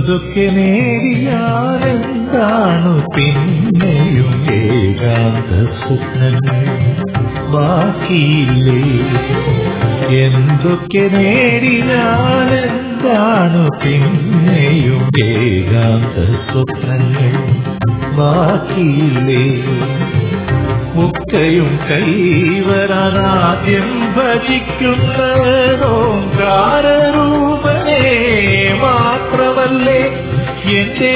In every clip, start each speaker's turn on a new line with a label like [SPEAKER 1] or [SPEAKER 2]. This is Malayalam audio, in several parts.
[SPEAKER 1] എന്തൊക്കെ നേടിയാലെന്താണു പിന്നെയും ഏകാന്ത സ്വപ്നങ്ങൾ ബാക്കിയില്ലേ? എന്തൊക്കെ നേടിയാലെന്താണു പിന്നെയും ഏകാന്ത സ്വപ്നങ്ങൾ ബാക്കിയില്ലേ? മുക്തയും കൈവരാനാദ്യം ഭജിക്കുന്നതോങ്കാരൂപനെ മാത്രമല്ലേ? എന്റെ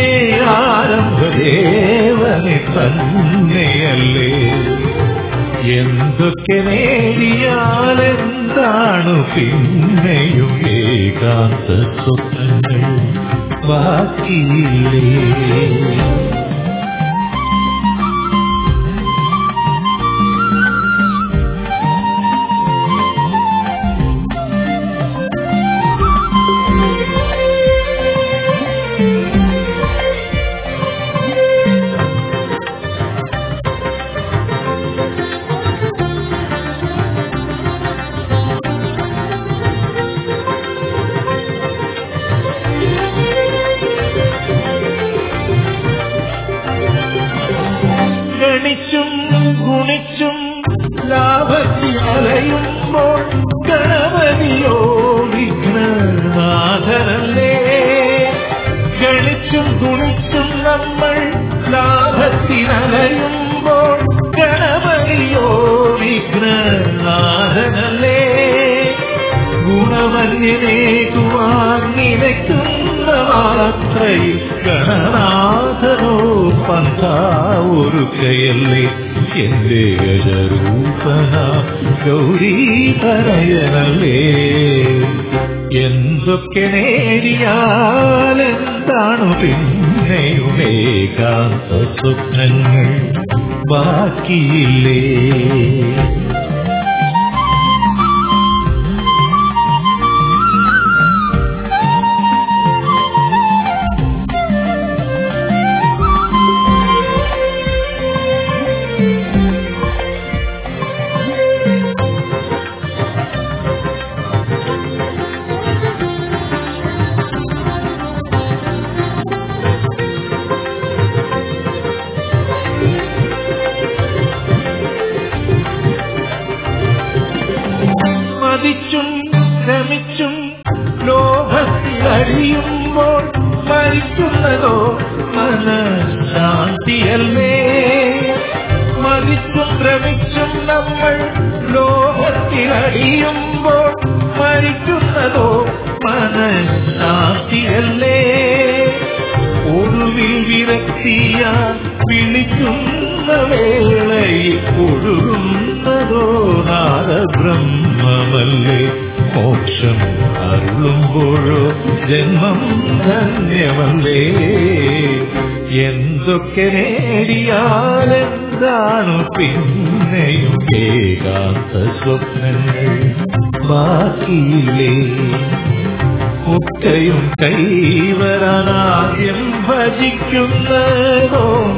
[SPEAKER 1] ആരംഭദേവനെ തന്നെയല്ലേ? എന്തൊക്കെ നേടിയാലെന്താണു പിന്നെയും ഏകാന്ത സ്വപ്നങ്ങൾ ബാക്കിയില്ലേ? ഗണിച്ചും ഗുണിച്ചും ലാഭത്തിലയുമ്പോൾ ഗണപതിയോ വിഘ്നനാഥനല്ലേ? ഗണിച്ചും ഗുണിച്ചും നമ്മൾ ലാഭത്തിലയുമ്പോൾ ഗണപതിയോ വിഘ്നനാഥനല്ലേ? ഗുണവന്യനേകുവാൻ നിലയ്ക്കുന്ന മാത്രയിൽ ഗണനാഥനോ പന്ഥാവൊരുക്കയല്ലേ? എന്റെ ഗജരൂപന ഗൗരീപരയനല്ലേ? എന്തൊക്കെ നേടിയാലെന്താണു പിന്നെയും ഏകാന്ത സ്വപ്നങ്ങൾ ബാക്കിയില്ലേ? മതിച്ചും ശ്രമിച്ചും ലോഭത്തിലഴിയുമ്പോൾ മരിക്കുന്നതോ മനഃശാന്തിയല്ലേ? മതിച്ചും ശ്രമിച്ചും നമ്മൾ ലോഭത്തിലഴിയുമ്പോൾ മരിക്കുന്നതോ മനഃശാന്തിയല്ലേ? ഒടുവിൽ വിരക്തിയാ വിളിക്കുന്ന വേളയിൽ ഒഴുകുന്നതോ നാദബ്രഹ്മമല്ലേ? മോക്ഷം അരുളുമ്പോഴോ ജന്മം ധന്യമല്ലേ? എന്തൊക്കെ നേടിയാലെന്താണു പിന്നെയും ഏകാന്ത സ്വപ്നങ്ങൾ ബാക്കിയില്ലേ? മുക്തയും കൈവരാനാദ്യം ഭജിക്കുന്നതോങ്കാരൂപനെ